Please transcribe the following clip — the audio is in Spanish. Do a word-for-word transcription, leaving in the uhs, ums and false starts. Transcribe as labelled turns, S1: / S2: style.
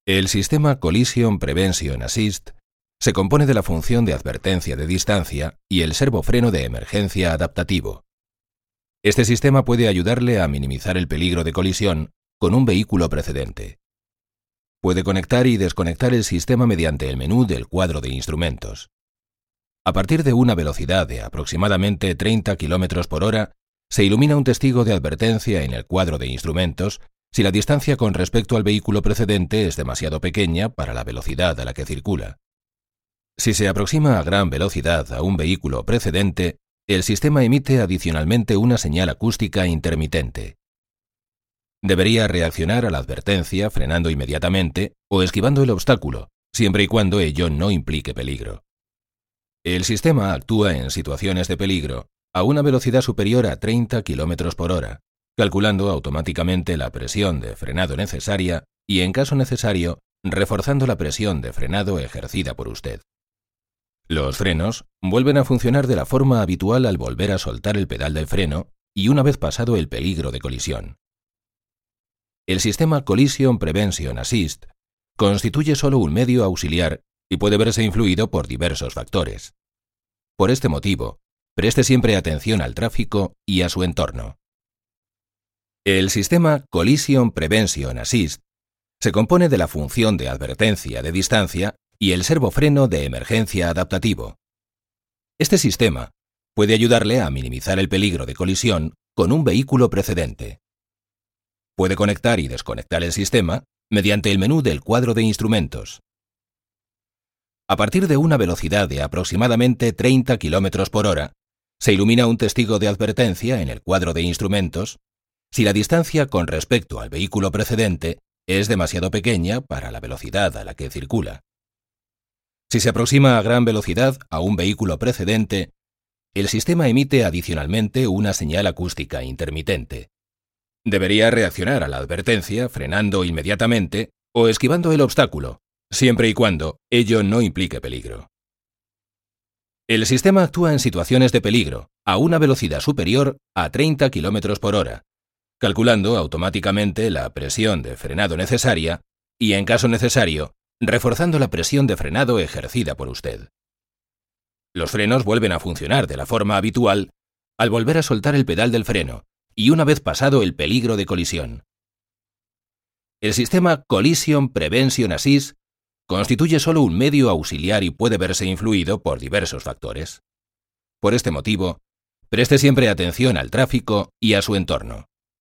S1: El sistema Collision Prevention Assist se compone de la función de advertencia de distancia y el servofreno de emergencia adaptativo. Este sistema puede ayudarle a minimizar el peligro de colisión con un vehículo precedente. Puede conectar y desconectar el sistema mediante el menú del cuadro de instrumentos. A partir de una velocidad de aproximadamente treinta kilómetros por hora, se ilumina un testigo de advertencia en el cuadro de instrumentos si la distancia con respecto al vehículo precedente es demasiado pequeña para la velocidad a la que circula. Si se aproxima a gran velocidad a un vehículo precedente, el sistema emite adicionalmente una señal acústica intermitente. Debería reaccionar a la advertencia frenando inmediatamente o esquivando el obstáculo, siempre y cuando ello no implique peligro. El sistema actúa en situaciones de peligro a una velocidad superior a treinta kilómetros por hora, calculando automáticamente la presión de frenado necesaria y, en caso necesario, reforzando la presión de frenado ejercida por usted. Los frenos vuelven a funcionar de la forma habitual al volver a soltar el pedal del freno y una vez pasado el peligro de colisión. El sistema Collision Prevention Assist constituye solo un medio auxiliar y puede verse influido por diversos factores. Por este motivo, preste siempre atención al tráfico y a su entorno. El sistema Collision Prevention Assist se compone de la función de advertencia de distancia y el servofreno de emergencia adaptativo. Este sistema puede ayudarle a minimizar el peligro de colisión con un vehículo precedente. Puede conectar y desconectar el sistema mediante el menú del cuadro de instrumentos. A partir de una velocidad de aproximadamente treinta kilómetros por hora, se ilumina un testigo de advertencia en el cuadro de instrumentos si la distancia con respecto al vehículo precedente es demasiado pequeña para la velocidad a la que circula. Si se aproxima a gran velocidad a un vehículo precedente, el sistema emite adicionalmente una señal acústica intermitente. Debería reaccionar a la advertencia frenando inmediatamente o esquivando el obstáculo, siempre y cuando ello no implique peligro. El sistema actúa en situaciones de peligro a una velocidad superior a treinta kilómetros por hora, calculando automáticamente la presión de frenado necesaria y, en caso necesario, reforzando la presión de frenado ejercida por usted. Los frenos vuelven a funcionar de la forma habitual al volver a soltar el pedal del freno y una vez pasado el peligro de colisión. El sistema Collision Prevention Assist constituye solo un medio auxiliar y puede verse influido por diversos factores. Por este motivo, preste siempre atención al tráfico y a su entorno.